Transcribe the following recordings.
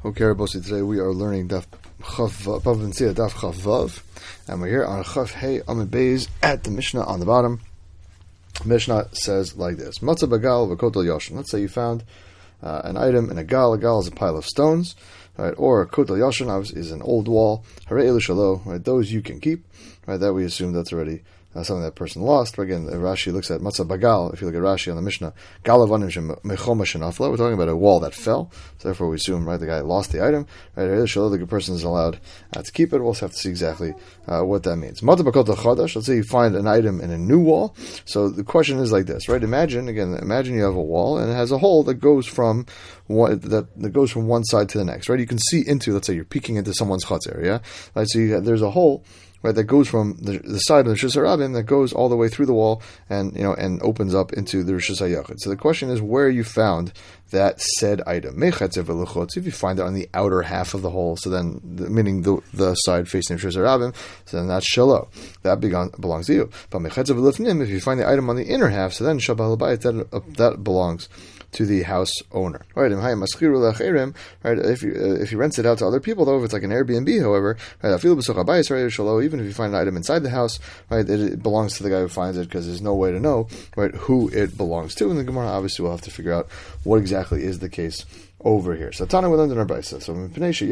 Okay, Rabbosi, today we are learning Daf Chav Vav, and we're here on Chav Hey Amid Beis at the Mishnah on the bottom. Mishnah says like this: Matzah bagal v'kotel yoshin. Let's say you found an item in a gal. A gal is a pile of stones, right? Or a kotel yoshin is an old wall. Harei elu shalo, right? Those you can keep, right? That we assume that's already something that person lost. But again, Rashi looks at Matzah bagal. If you look at Rashi on the Mishnah, galavanim mechoma shenafla. We're talking about a wall that fell. So therefore, we assume, right, the guy lost the item. Right, the person is allowed to keep it. We'll have to see exactly what that means. Matzah bakota chadash. Let's say you find an item in a new wall. So the question is like this, right? Imagine you have a wall and it has a hole that goes from one side to the next, right? You can see into. Let's say you're peeking into someone's chutz area. Right, so there's a hole, right, that goes from the side of the Rishus HaRabim that goes all the way through the wall and opens up into the Rishus HaYachid. So the question is where you found that said item. If you find it on the outer half of the hole, so then meaning the side facing the Rishus HaRabim, so then that's shalo. That belongs to you. But if you find the item on the inner half, so then that belongs to the house owner. Right? Right? If he rents it out to other people, though, if it's like an Airbnb, however, right, even if you find an item inside the house, right, it belongs to the guy who finds it because there's no way to know, right, who it belongs to. And the Gemara obviously will have to figure out what exactly is the case over here. So Tana, we learned in our Brisa. So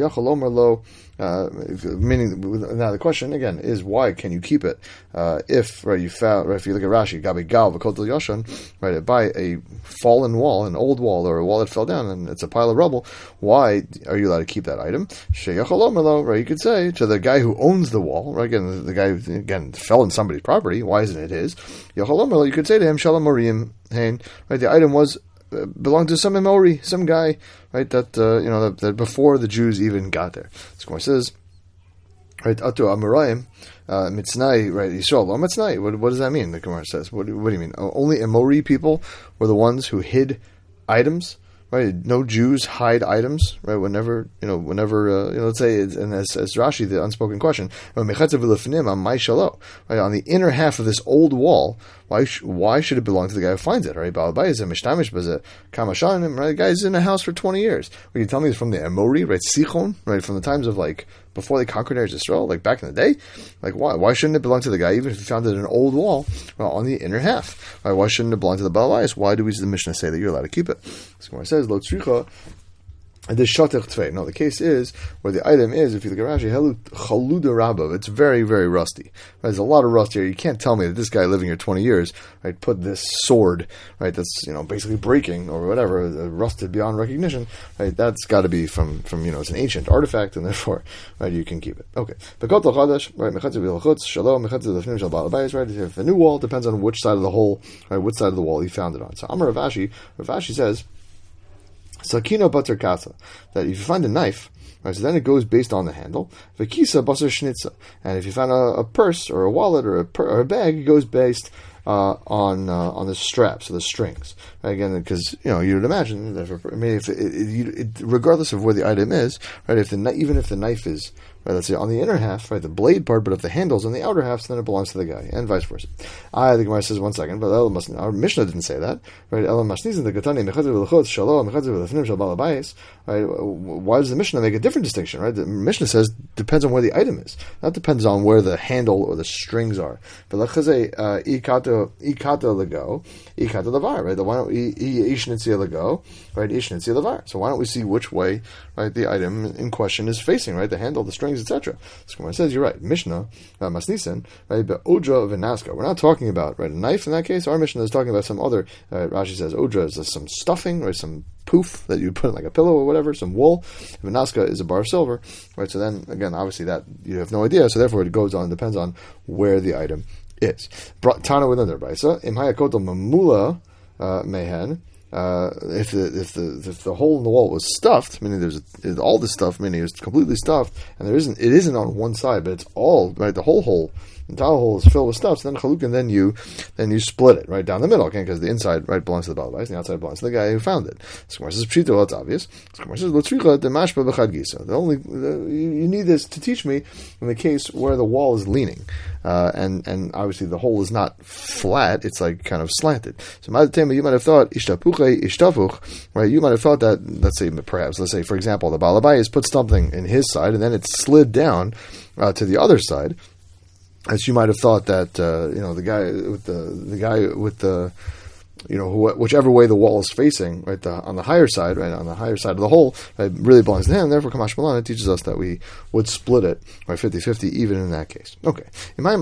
meaning now the question again is why can you keep it? If you look at Rashi, Gabi Gal v'kotel yoshan, right, by a fallen wall, an old wall or a wall that fell down and it's a pile of rubble, why are you allowed to keep that item? Right, you could say to the guy who owns the wall, right? Again, the guy who fell in somebody's property. Why isn't it his? You could say to him, Shalom Morim Hain, right? The item belonged to some Emori, some guy, right? That before the Jews even got there. This Gemara says, right? Atu Amorayim Mitznai, right? Yisrael lo Mitznai. What does that mean? The Gemara says. What do you mean? Only Emori people were the ones who hid items. Right, no Jews hide items. Right, whenever let's say, and as Rashi, the unspoken question, right, on the inner half of this old wall, why should it belong to the guy who finds it? Right, right, the guy's in a house for 20 years. Well, you tell me it's from the Emori, right, Sichon, right, from the times of before they conquered Eretz Yisrael, wback in the day, why shouldn't it belong to the guy even if he found it in an old wall, on the inner half? Right, why shouldn't it belong to the Baal Bayis? Why do we see the Mishnah say that you're allowed to keep it? So it says Lo tzricha. And this shatech tvei. No, the case is where the item is. If you look at Rashi, chaluda rabav, it's very, very rusty. Right? There's a lot of rust here. You can't tell me that this guy living here 20 years, right, put this sword, right, that's basically breaking or whatever, rusted beyond recognition. Right, that's got to be from it's an ancient artifact, and therefore, right, you can keep it. Okay, bekotel chadash, right, mechatzi v'lachutz shalom mechatzi l'fnim shal ba'al bayis, right. If a new wall depends on which side of the hole, right, which side of the wall he found it on. So Amar Rav Ashi says, Sakino bater kasa, that if you find a knife, right, so then it goes based on the handle. V'kisa baser shnitza, and if you find a purse or a wallet or a bag, it goes based on the straps, so the strings. Right, again, because you would imagine that regardless of where the item is, right, even if the knife is, right, let's say on the inner half, right, the blade part, but if the handle's on the outer half, so then it belongs to the guy, and vice versa. The Gemara says, one second, but our Mishnah didn't say that, right? Right? Why does the Mishnah make a different distinction, right? The Mishnah says depends on where the item is. That depends on where the handle or the strings are. But ikata lego, ikata levar, right? Why don't we ishnitzia lego, right? Ishnitzia levar. So why don't we see which way, right, the item in question is facing, right? The handle, the strings, etc. So Gemara says you're right. Mishnah masnisen, right? But odra v'naska. We're not talking about, right, a knife in that case. Our Mishnah is talking about some other. Rashi says odra is some stuffing, right? Some poof that you put in like a pillow or whatever, some wool. V'naska is a bar of silver, right? So then again, obviously that you have no idea. So therefore, it goes on. Depends on where the item is. Tana with another brisa. Im hayakotel mamula mehen. If the hole in the wall was stuffed, meaning there's all this stuff, meaning it's completely stuffed, and it isn't on one side, but it's all, right, the whole hole and the tile hole is filled with stuff, so then Chalukin, then you split it right down the middle, okay? Because the inside right belongs to the Baal Bayis, and the outside belongs to the guy who found it. So Gemara says Pshito, well, it's obvious. So Gemara says L'tzricha demashpa b'chad gisa. You need this to teach me in the case where the wall is leaning, and obviously the hole is not flat; it's like kind of slanted. So you might have thought ishtapuche ishtafuch, right? You might have thought that, let's say for example, the Baal Bayis put something in his side, and then it slid down to the other side. As you might have thought that the guy with the whichever way the wall is facing, right, on the higher side of the hole, right, really belongs to him. Therefore, Kamash Malan, it teaches us that we would split it, right, 50-50, even in that case. Okay. If you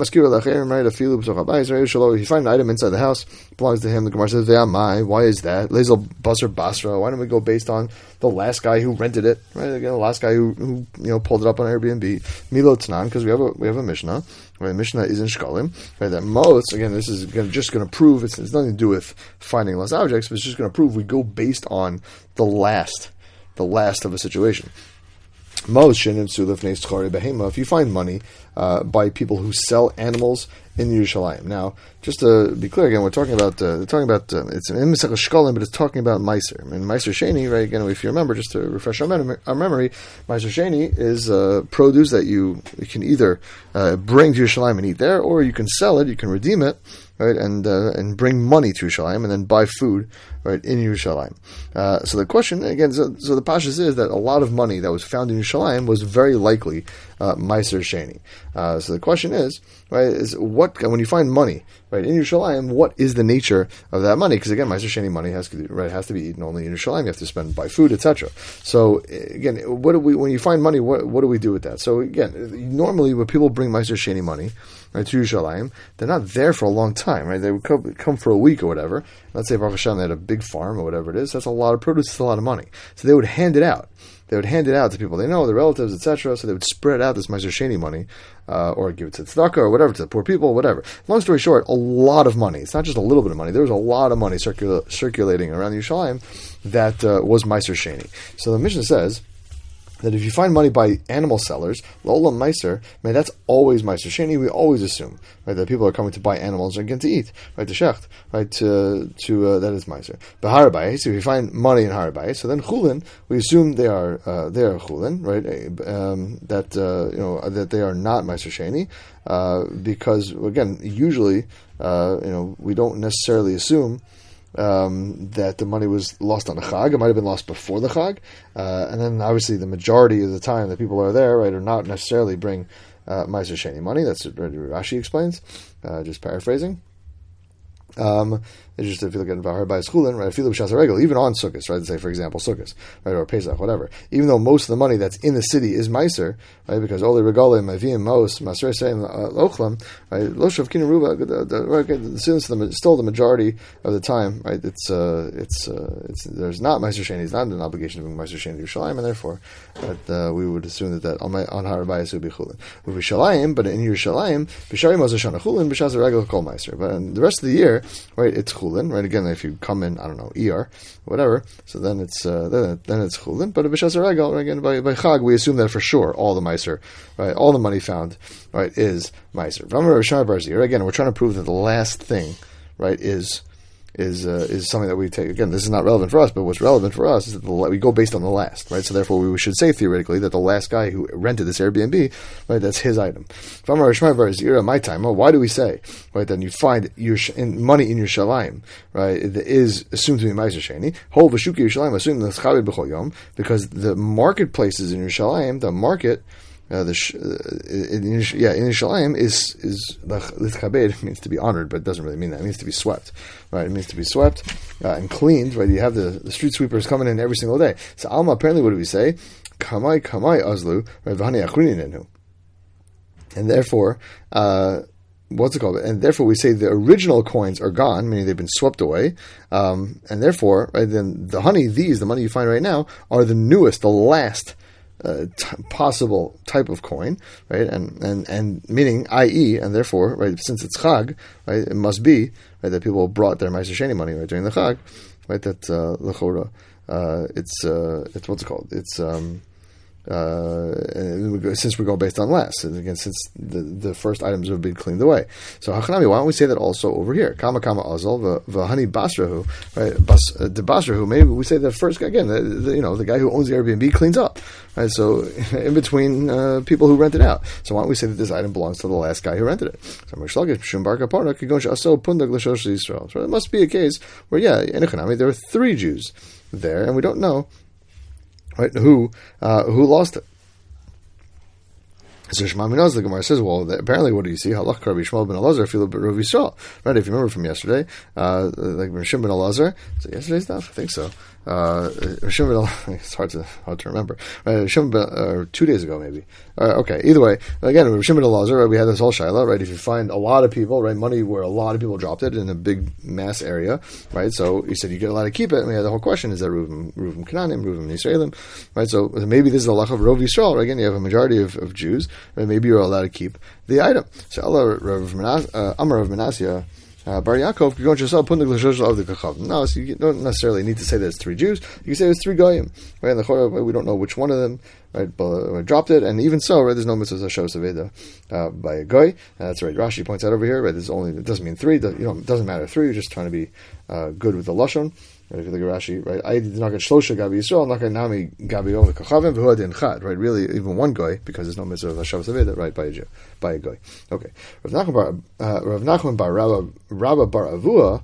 find an item inside the house, it belongs to him. The Gemara says, why is that? Lezel Basar Basra. Why don't we go based on the last guy who rented it, right? Again, the last guy who pulled it up on Airbnb. Milo Tanan, because we have a Mishnah. Right, the Mishnah is in Shkalim. Right, that most, again, this is just going to prove it's nothing to do with finding less objects, but it's just going to prove we go based on the last of a situation. If you find money by people who sell animals in Yerushalayim. Now, just to be clear again, we're talking about it's in Masechah Shkalim, but it's talking about Meiser. And Meiser Sheni, right? Again, if you remember, just to refresh our memory, Meiser Sheni is produce that you can either bring to Yerushalayim and eat there, or you can sell it, you can redeem it, right, and bring money to Yerushalayim and then buy food, right, in Yerushalayim. So the question again, so the pashas is that a lot of money that was found in Yerushalayim was very likely Meiser Sheni. So the question is, right, is what when you find money, right, in Yerushalayim, what is the nature of that money? Because again, Meiser Sheni money has to be eaten only in Yerushalayim. You have to spend buy food, etc. So again, when you find money, what do we do with that? So again, normally when people bring Meiser Sheni money, right, to Yerushalayim, they're not there for a long time, right? They would come for a week or whatever. Let's say Baruch Hashem they had a big farm or whatever it is. That's a lot of produce. It's a lot of money. So they would hand it out. They would hand it out to people they know, their relatives, etc. So they would spread out this Meiser Sheni money, or give it to tzedakah or whatever, to the poor people, whatever. Long story short, a lot of money. It's not just a little bit of money. There was a lot of money circulating around Yerushalayim that was Meiser Sheni. So the Mishnah says that if you find money by animal sellers, Lola Meiser, man, that's always Meiser Sheni. We always assume, right, that people are coming to buy animals and get to eat, right, to shecht, right, to that is Meiser. But Harabai, so if you find money in Harabai, so then Chulin, we assume they are Chulin, right, that they are not Meiser Sheni, because again, usually, we don't necessarily assume that the money was lost on the Chag. It might have been lost before the Chag. And then obviously the majority of the time that people are there, right, are not necessarily bring Meiser Sheni money. That's what Rashi explains, just paraphrasing. It's just if you look at Vahar by Schulin, right, even on Sukkot, right, say for example Sukkot, right, or Pesach, whatever. Even though most of the money that's in the city is Meiser, right, because Oli Regalim, Mavim, Mos, Masrei Seim, Ochlam, right, Loshav Kinaruba, still the majority of the time, right, it's there's not Meiser Sheni, it's not an obligation to bring Meiser Sheni to Yerushalayim, and therefore that we would assume that on Har Bayis would be Chulin. With Yerushalayim, but in Yerushalayim, B'shari Moshe Shana Chulin, B'shaz Regal Kol Meiser. But in the rest of the year, right, it's Chulin. Right, again, if you come in, I don't know, ER, whatever, so then it's Chulin. But B'shas Regal, again, by Chag, we assume that for sure all the Meiser, right, all the money found, right, is Meiser. Again, we're trying to prove that the last thing, right, is something that we take. Again, this is not relevant for us, but what's relevant for us is that we go based on the last, right? So therefore, we should say theoretically that the last guy who rented this Airbnb, right, that's his item. My time. Why do we say, right, that you find money in Yerushalayim, right, it is assumed to be Meiser Sheni. Whole v'shuki Yerushalayim assumed the chabed b'chol yom, because the marketplaces in Yerushalayim, the market. In Yerushalayim is litchabed, means to be honored, but it doesn't really mean that. It means to be swept, right? It means to be swept and cleaned, right? You have the street sweepers coming in every single day. So Alma, apparently, what do we say? Kamai azlu, right? V'hani achrinin. And therefore, what's it called? And therefore, we say the original coins are gone, meaning they've been swept away. And therefore, right, then the money you find right now, are the newest, the last possible type of coin, right, and meaning, i.e., and therefore, right, since it's Chag, right, it must be, right, that people brought their Meiser Sheni money, right, during the Chag, right, that l'chora, it's what's it called? It's Since we're going based on less, and again, since the first items have been cleaned away. So Hachanami, why don't we say that also over here? Kama azal v'hani basrahu, right? The basrahu, maybe we say that first again. The guy who owns the Airbnb cleans up, right? So in between people who rent it out. So why don't we say that this item belongs to the last guy who rented it? So it must be a case where in Hachanami there are 3 Jews there, and we don't know. Right, who lost it? So Shema Minaz, the Gemara says, well, apparently, what do you see? Halach Rabbi Shmuel ben Elazar, Filo Rav Yisrael. Right, if you remember from yesterday, like Rishim ben Elazar, is it yesterday's stuff? I think so. Rishim ben Elazar, it's hard to remember. Right, Rishim ben, 2 days ago, maybe. Okay, either way, again, Rishim ben Elazar, right, we had this whole shaila, right, if you find a lot of people, right, money where a lot of people dropped it in a big mass area, right, so he said you get allowed to keep it, and we had the whole question, is that Reuven Kananim, Reuven Yisraelim, right, so maybe this is the halach of Rav Yisrael, right, again, you have a majority of Jews, right, maybe you're allowed to keep the item. So Amar Rav Menasya, Bar Yaakov, you're going to yourself put the glashosha of the kachav. No, so you don't necessarily need to say that it's 3 Jews. You can say it's 3 goyim. Right? And the Chorah, we don't know which one of them, right, dropped it, and even so, right, there's no mitzvah shos aveda by a goy. That's right. Rashi points out over here, right, it doesn't mean 3. It doesn't matter 3. You're just trying to be good with the lashon. Right, if you look at Rashi, right, I did not get shlosha gabi Yisrael, not get nami gabi over kachavim v'huadin chad. Right, really, even one goy, because there's no mitzvah of hashavas aveda, right, by a goy. Okay, Rav Nachman bar Rabba bar Avua.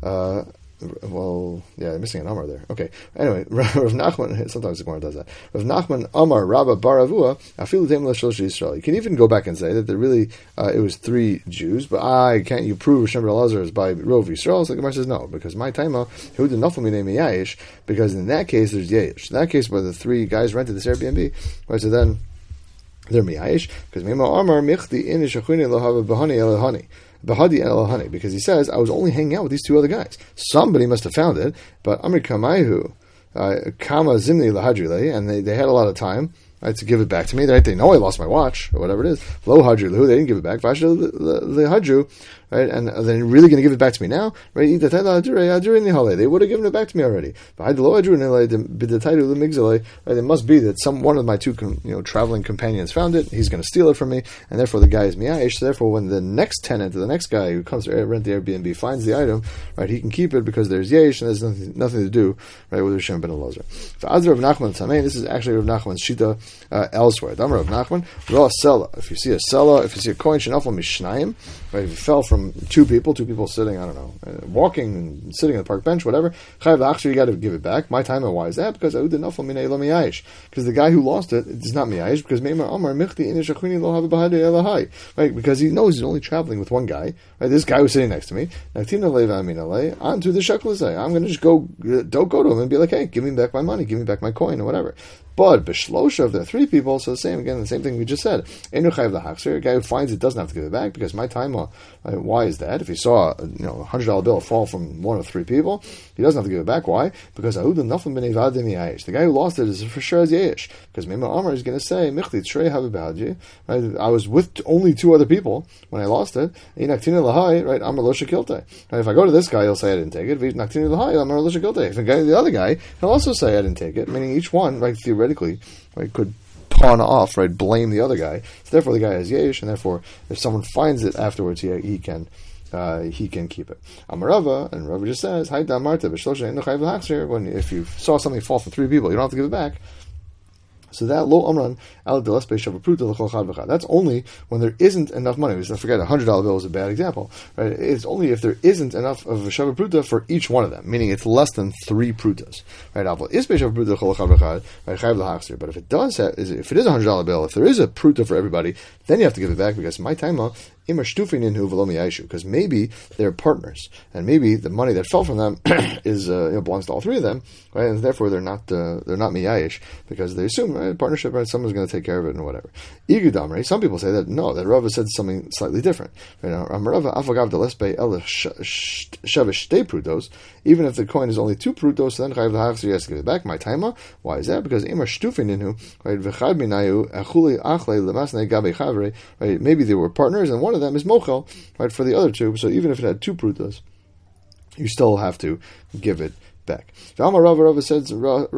I'm missing an Amar there. Okay. Anyway, Rav Nachman, sometimes the Gemara does that. Rav Nachman Amar Rabba Bar Avua, Afilu Tem L'Shlosh Yisrael. You can even go back and say that really it was 3 Jews, but can't you prove Rishon ben Elazar is by Rov Yisrael? So the Gemara says no, because my taima who did nothing name Yayish, because in that case there's Yayish. In that case, where the 3 guys rented this Airbnb, right? So then they're Miyayish, because Mema Amar Michti In Shachuni Lohava Bahani Elahani. Bahadi el-Hani, because he says, I was only hanging out with these 2 other guys. Somebody must have found it, but Amri Kamaihu, Kama Zimni Lahadrile, and they had a lot of time, right, to give it back to me. Right? They know I lost my watch, or whatever it is. Lo Hadru, they didn't give it back. Vashda Hadru, right, and they're really going to give it back to me now, right? They would have given it back to me already. Right? It must be that one of my 2 traveling companions found it. He's going to steal it from me, and therefore the guy is miyayish. So therefore, when the next tenant, or the next guy who comes to rent the Airbnb finds the item, right, he can keep it because there's yesh and there's nothing to do, right, with Rishon ben Elazar. This is actually Rav Nachman's shita elsewhere. Damar Rav Nachman, raw sella. If you see a sella, if you see a coin shenafal mishnayim, right, if it fell from 2 people sitting, I don't know, walking and sitting on the park bench, whatever, chayav l'achshir, you got to give it back. My time, why is that? Because the guy who lost it is not miyayish, because meimar amar michti inish achuni lo hava bahadei elahai, right? Because he knows he's only traveling with one guy, right? This guy was sitting next to me. Naktina leva aminalei onto the shekel. I'm going to just don't go to him and be like, hey, give me back my money, give me back my coin, or whatever. But b'shlosha, if there are 3 people, so the same thing we just said. Enu chayav l'hachzir, a guy who finds it doesn't have to give it back, because my time. Why is that? If he saw $100 bill fall from 1 of 3 people, he doesn't have to give it back. Why? Because the guy who lost it is for sure as yesh. Because Mema Amar is going to say, right? I was with only 2 other people when I lost it. Right? Amar lo shekilte. If I go to this guy, he'll say I didn't take it. If I go to the other guy, he'll also say I didn't take it. Meaning each one, right, theoretically, right, could pawn off, right, blame the other guy. So therefore the guy has yesh, and therefore if someone finds it afterwards, he can keep it. Amarava, and Rava just says, when if you saw something fall from 3 people, you don't have to give it back. So that lo amran al delas beishav pruta l'chol chad v'chad. That's only when there isn't enough money. Don't forget, $100 bill is a bad example. Right? It's only if there isn't enough of a shav pruta for each one of them, meaning it's less than 3 prutas. Right? Is beishav pruta l'chol chad v'chad. Right? Chayv l'hachzir. But if it does have, if it is $100 bill, if there is a pruta for everybody, then you have to give it back, because my time because maybe they're partners, and maybe the money that fell from them is belongs to all 3 of them, right? And therefore they're not miyayish, because they assume, right, partnership, right, someone's going to take care of it and whatever. Igudamri, some people say that no, that Rava said something slightly different. Right? Even if the coin is only 2 prutos, then chayav l'hachzir, has to give it back. My taima, why is that? Because imar shtufin inhu, right? V'chad minayu achuli achle lemasnei gabe chavre, right? Maybe they were partners, and one of them is mochel, right, for the other 2. So even if it had 2 prutos, you still have to give it back. Rava says,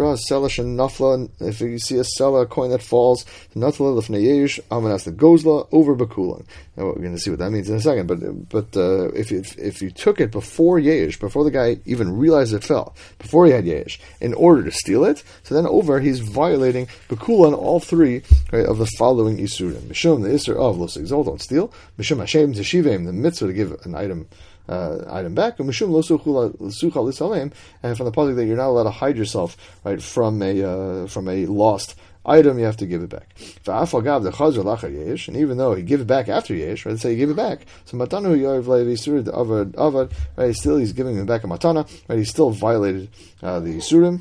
if you see a sella, a coin that falls, nafla lefnei yesh, amanas the gozla over bakulan. Now we're going to see what that means in a second. But if you took it before yesh, before the guy even realized it fell, before he had yesh, in order to steal it, so then over he's violating bakulan all three, right, of the following isurim. Mishum, the isur of los exalt, don't steal. Mishum hashem teshivim, the mitzvah to give an item back, and from the pasuk that you're not allowed to hide yourself, right, from a lost item, you have to give it back. And even though he give it back after yesh, right, let's say you give it back, so matanu avad, right, still he's giving him back a matana, right, he still violated the isurim.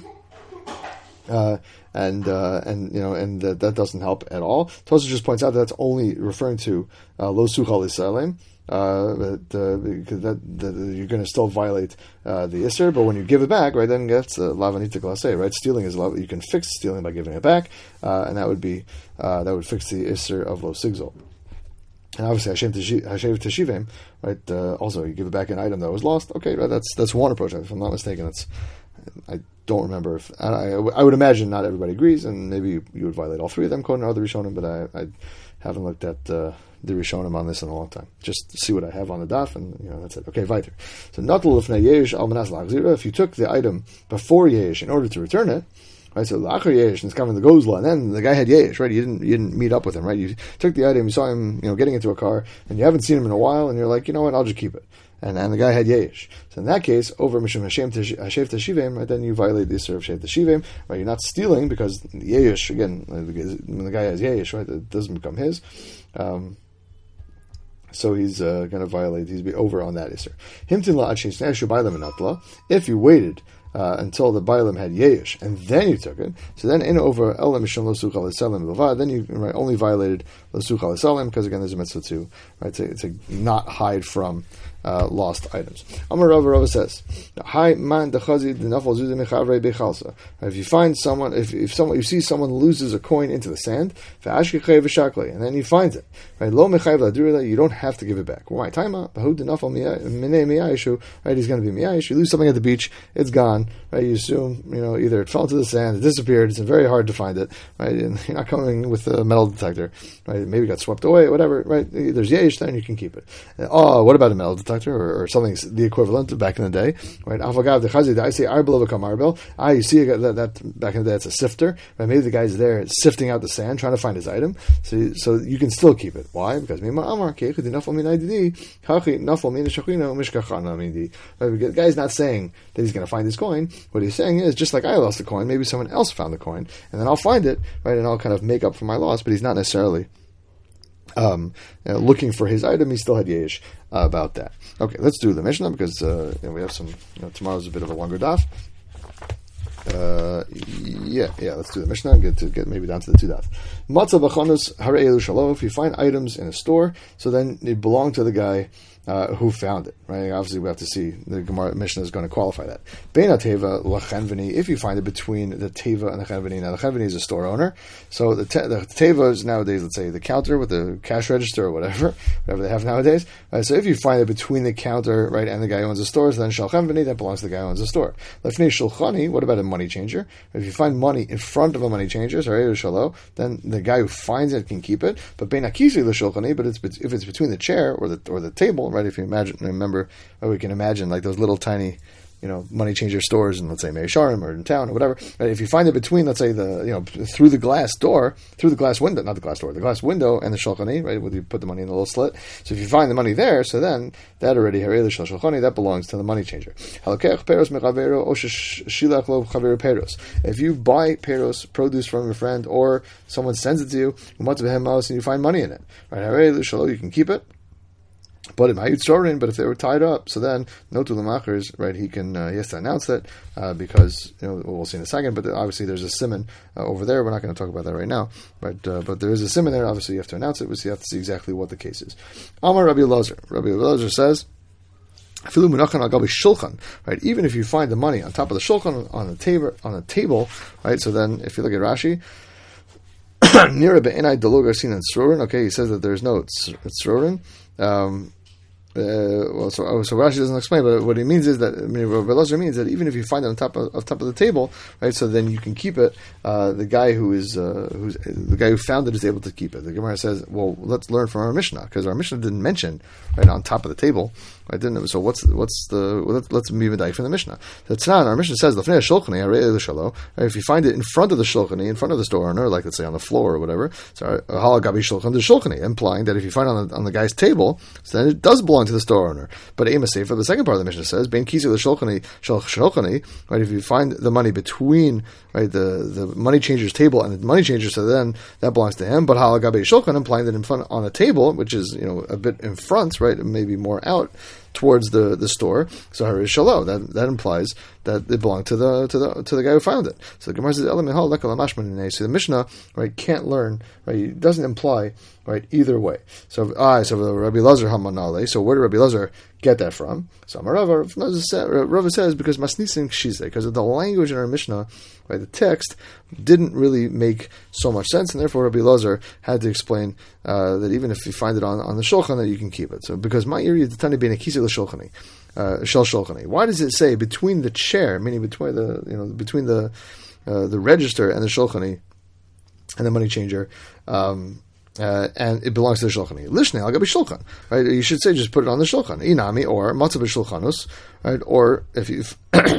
And that doesn't help at all. Tosa just points out that that's only referring to lo suchal Yisraelim, because that you're going to still violate the Isser, but when you give it back, right, then that's lavanita glase, right? Stealing is you can fix stealing by giving it back, and that would fix the Isser of lo sigzol. And obviously, Hashem Teshivim, right? Also, you give it back an item that was lost. Okay, right? That's one approach. If I'm not mistaken, I don't remember if I would imagine not everybody agrees, and maybe you would violate all three of them, according to other Rishonim, but I haven't looked at the Rishonim on this in a long time. Just to see what I have on the daf, and that's it. Okay, weiter. So natul lefnei yesh al manas lachzira. If you took the item before yesh in order to return it, right? So lachar yesh and it's coming the gozla, and then the guy had yesh, right? You didn't meet up with him, right? You took the item, you saw him, getting into a car, and you haven't seen him in a while, and you're like, you know what? I'll just keep it. And the guy had yesh. So in that case, over Mishum Hashem Teshivim, right, then you violate the Isser of Hashem Teshivim, right? You're not stealing because yesh, again, when the guy has yesh, right, it doesn't become his. So he's going to violate, he's be over on that Isser. If you waited until the Bailam had yesh, and then you took it, so then in over Ela Mishum Lo Suchal Yisraelim Levad, then you only violated Lo Suchal Yisraelim, because again there's a mitzvah to, right, to not hide from lost items. Amar Rava says, "Hi man dechazi denafal zuzim mechavre bechalsa." If you find someone, if you see someone loses a coin into the sand, ve'ashkechei v'shakli, and then he finds it, right? Lo mechayiv ladurila, you don't have to give it back. Why? Taima bahu denafal minei miyayishu, right? He's going to be miyayish. You lose something at the beach, it's gone, right? You assume, either it fell into the sand, it disappeared. It's very hard to find it, right? And you're not coming with a metal detector, right? Maybe it got swept away, whatever, right? There's yesh, then you can keep it. What about a metal detector? Or something the equivalent of back in the day, right? I say arbel become arbel. You see that back in the day it's a sifter, right? Maybe the guy's there sifting out the sand, trying to find his item, so you can still keep it. Why? Because the guy's not saying that he's going to find his coin. What he's saying is, just like I lost the coin, maybe someone else found the coin, and then I'll find it, right? And I'll kind of make up for my loss. But he's not necessarily looking for his item. He still had yesh about that. Okay, let's do the Mishnah, because we have some. Tomorrow's a bit of a longer daf. Let's do the Mishnah and get maybe down to the two daf. Matzah b'chanus harei elu shalo. If you find items in a store, so then they belong to the guy who found it, right? Obviously, we have to see, the Gemara Mishnah is going to qualify that. Beina teva lachenveni, if you find it between the teva and the chenveni. Now, the chenveni is a store owner, so the teva is nowadays, let's say, the counter with the cash register or whatever they have nowadays. Right? So if you find it between the counter, right, and the guy who owns the store, so then shal chenveni, that belongs to the guy who owns the store. Lefnei shulchani, what about a money changer? If you find money in front of a money changer, then the guy who finds it can keep it. But beina kisi l'shulchani, but if it's between the chair or the table, right? If you remember, we can imagine like those little tiny, money changer stores in, let's say, Mei Sharim or in town or whatever. Right? If you find it between, let's say, through the glass window, not the glass door, the glass window and the shulchani, right, where you put the money in the little slit. So if you find the money there, so then that already shulchani, that belongs to the money changer. If you buy produce from your friend, or someone sends it to you, and you find money in it, right? You can keep it. But if they were tied up, so then no to the machers, right? He has to announce that because we'll see in a second. But obviously there's a simon over there. We're not going to talk about that right now, but there is a simon there. Obviously you have to announce it. We have to see exactly what the case is. Amar Rabbi Elazar. Rabbi Elazar says, right? Even if you find the money on top of the shulchan on a table, right? So then if you look at Rashi. Nira be'enai delogar sinan srorin. Okay, he says that there's no srorin. So Rashi doesn't explain, but what he means is that Rabbi Elazar means that even if you find it on top of the table, right? So then you can keep it. The guy who's the guy who found it is able to keep it. The Gemara says, well, let's learn from our Mishnah, because our Mishnah didn't mention right on top of the table. Right? Didn't. So let's move a from the Mishnah. That's not. Our Mishnah says if you find it in front of the shulchani, in front of the store owner, like let's say on the floor or whatever, so halagabi shulchan the shulchani, implying that if you find it on the guy's table, so then it does belong to the store owner. But Ema Sefer, the second part of the Mishnah says, Ben Kisi the shulchani, right? If you find the money between right the money changer's table and the money changer, so then that belongs to him. But halagabi shulchan, implying that in front on a table, which is a bit in front, right, maybe more out towards the store, so harish shalo. That implies that it belonged to the guy who found it. So the Gemara says, so the Mishnah right can't learn right. It doesn't imply right either way. So Rabbi Elazar hamanale. So where did Rabbi Elazar get that from? So Rava says because masnisin kshize, because of the language in our Mishnah, right, the text didn't really make so much sense, and therefore Rabbi Elazar had to explain that even if you find it on the shulchan, that you can keep it. So because my area the tani being a kisi l'shulchani, shel shulchani. Why does it say between the chair, meaning between the register and the shulchani and the money changer? And it belongs to the shulchani. Lishne al gabi shulchan, right? You should say just put it on the shulchan. Inami or matzav shulchanus, right? Or if you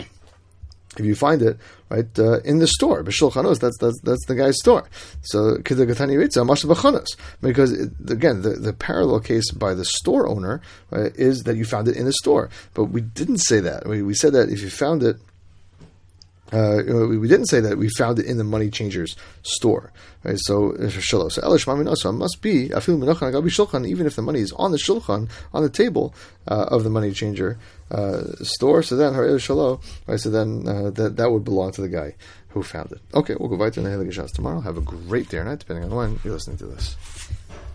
if you find it right in the store, b'shulchanos, that's the guy's store. So kedagatani ritza mashav b'chanos, because again the parallel case by the store owner right, is that you found it in the store, but we didn't say that. We said that if you found it. We didn't say that we found it in the money changer's store, right? So it must be even if the money is on the shulchan, on the table of the money changer store. So then right? So then that would belong to the guy who found it. Okay, we'll go back to the Nehel Geshas tomorrow. Have a great day or night, depending on when you're listening to this.